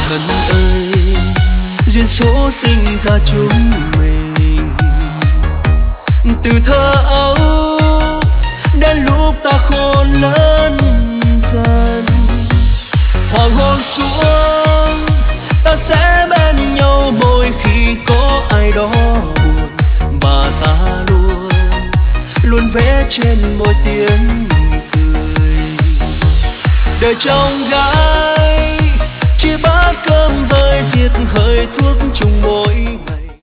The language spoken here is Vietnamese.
thân ơi, duyên số sinh ra chúng mình. Từ thơ ấu đến lúc ta khôn lớn dần, hoàng hôn xuống ta sẽ bên nhau mỗi khi có ai đó buồn, và ta luôn luôn vẽ trên môi tiếng cười. Đời trong gái